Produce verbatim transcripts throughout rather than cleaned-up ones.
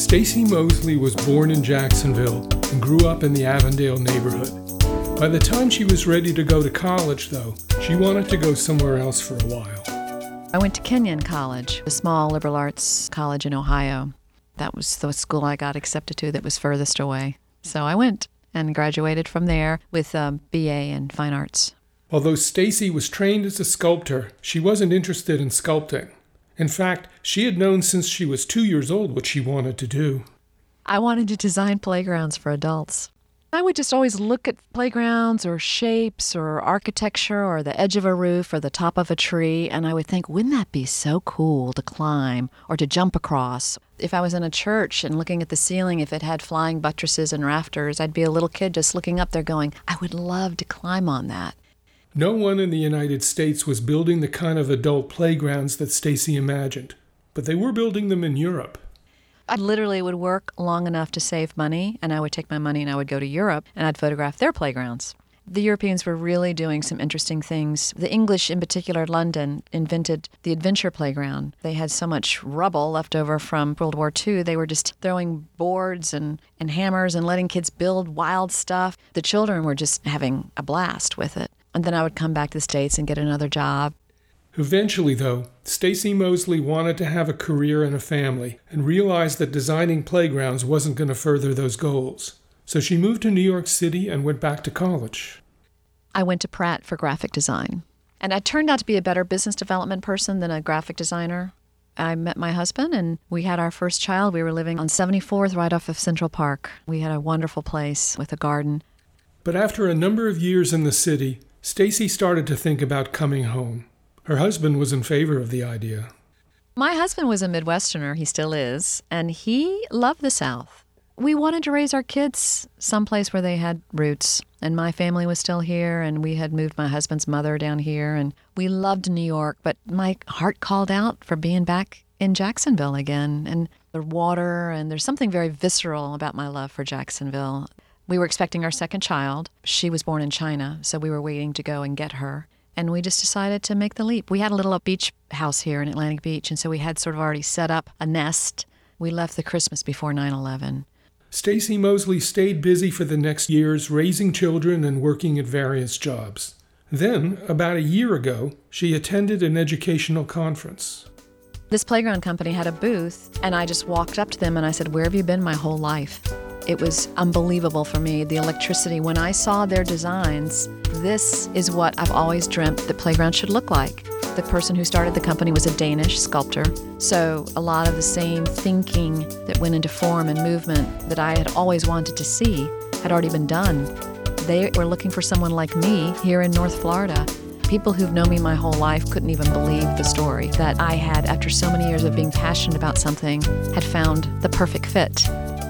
Stacy Mosley was born in Jacksonville and grew up in the Avondale neighborhood. By the time she was ready to go to college, though, she wanted to go somewhere else for a while. I went to Kenyon College, a small liberal arts college in Ohio. That was the school I got accepted to that was furthest away. So I went and graduated from there with a B A in fine arts. Although Stacy was trained as a sculptor, she wasn't interested in sculpting. In fact, she had known since she was two years old what she wanted to do. I wanted to design playgrounds for adults. I would just always look at playgrounds or shapes or architecture or the edge of a roof or the top of a tree, and I would think, wouldn't that be so cool to climb or to jump across? If I was in a church and looking at the ceiling, if it had flying buttresses and rafters, I'd be a little kid just looking up there going, I would love to climb on that. No one in the United States was building the kind of adult playgrounds that Stacy imagined, but they were building them in Europe. I literally would work long enough to save money, and I would take my money and I would go to Europe, and I'd photograph their playgrounds. The Europeans were really doing some interesting things. The English, in particular, London, invented the adventure playground. They had so much rubble left over from World War Two, they were just throwing boards and, and hammers and letting kids build wild stuff. The children were just having a blast with it. And then I would come back to the States and get another job. Eventually, though, Stacy Mosley wanted to have a career and a family and realized that designing playgrounds wasn't going to further those goals. So she moved to New York City and went back to college. I went to Pratt for graphic design. And I turned out to be a better business development person than a graphic designer. I met my husband and we had our first child. We were living on seventy-fourth right off of Central Park. We had a wonderful place with a garden. But after a number of years in the city, Stacy started to think about coming home. Her husband was in favor of the idea. My husband was a Midwesterner, he still is, and he loved the South. We wanted to raise our kids someplace where they had roots, and my family was still here, and we had moved my husband's mother down here, and we loved New York, but my heart called out for being back in Jacksonville again, and the water, and there's something very visceral about my love for Jacksonville. We were expecting our second child. She was born in China, so we were waiting to go and get her. And we just decided to make the leap. We had a little beach house here in Atlantic Beach, and so we had sort of already set up a nest. We left the Christmas before nine eleven. Stacy Mosley stayed busy for the next years, raising children and working at various jobs. Then, about a year ago, she attended an educational conference. This playground company had a booth, and I just walked up to them and I said, where have you been my whole life? It was unbelievable for me, the electricity. When I saw their designs, this is what I've always dreamt the playground should look like. The person who started the company was a Danish sculptor, so a lot of the same thinking that went into form and movement that I had always wanted to see had already been done. They were looking for someone like me here in North Florida. People who've known me my whole life couldn't even believe the story that I had, after so many years of being passionate about something, had found the perfect fit.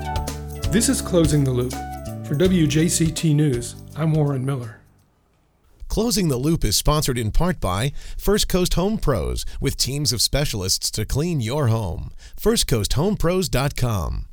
This is Closing the Loop. For W J C T News, I'm Warren Miller. Closing the Loop is sponsored in part by First Coast Home Pros, with teams of specialists to clean your home. first coast home pros dot com.